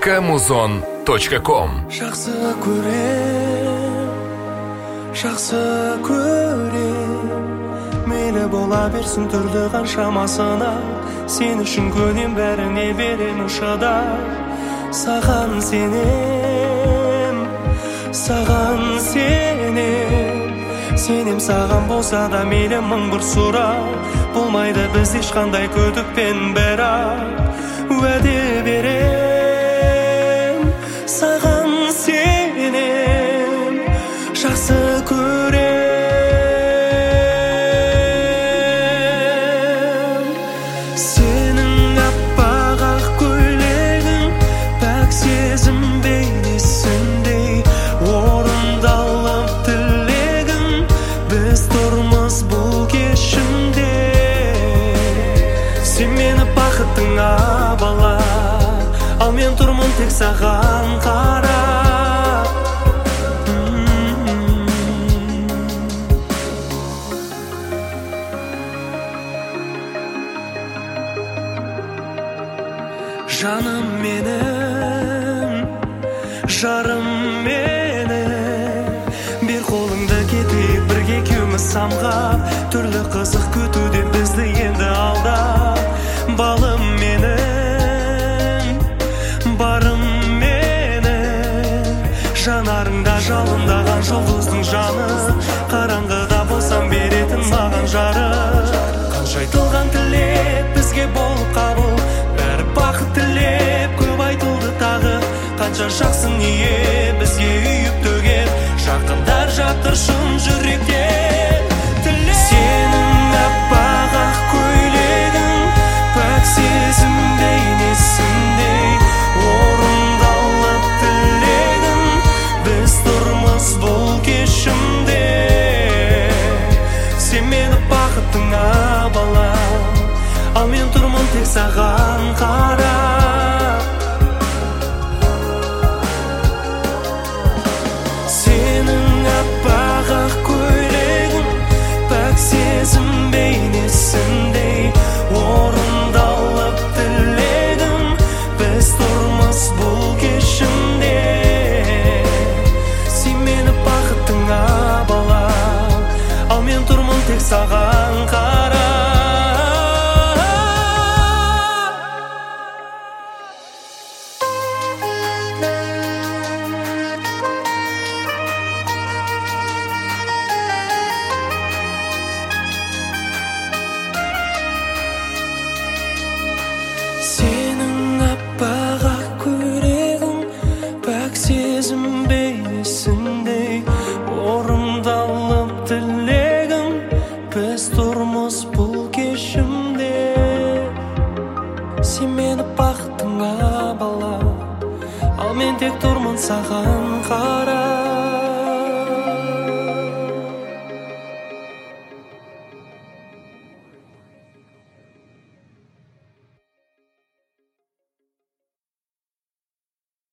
muzon.com. Жақсы көрем, мейлі бола берсін түрлі қаншамасына, сен үшін көнем, бәріне берем шыдап. Саған сенем, саған болса да мейлі мың бір сұрақ. Болмайды біз ешқандай күдікпен, бірақ уәде берем, саған сенем, жақсы көрем. Сенің аппақ ақ көйлегің, пәк сезім бейнесіндей орындалып тілегім, біз тұрмыз бұл кешімде. Сен мені бақытыңа бала, ал мен тұрмын тек саған қарап. Жаным менің, жарым менің, бер қолыңды кетейік бірге екеуміз самғап, түрлі қызық күтуде бізді енді алдап. Балым менің, барым менің, жанарыңда жалындаған жұлдыздың жаны, қараңғыда болсам беретін маған жарық. Қанша айтылған тілек бізге болып қабыл, бәрі бақыт тілеп көп айтылды тағы. Қанша жақсы ниет бізге үйіп төгіп, жақындар жатыр шын жүректен. Сенің аппақ ақ көйлегің, пәк сезім бейнесіндей орындалып тілегім, біз тұрмыз бұл кешімде. Сен мені бақытыңа бала, ал мен тұрмын тек саған қарап. Сенің аппақ ақ көйлегің, пәк сезім бейнесіндей орындалып тілегім, біз тұрмыз бұл кешімде. Сен мені бақытыңа бала, ал мен тұрмын тек саған қарап. Сенің аппақ ақ көйлегің, пәк сезім бейнесіндей орындалып тілегім, біз тұрмыз бұл кешімде. Сен мені бақытыңа бала, ал мен тек тұрмын саған қарап.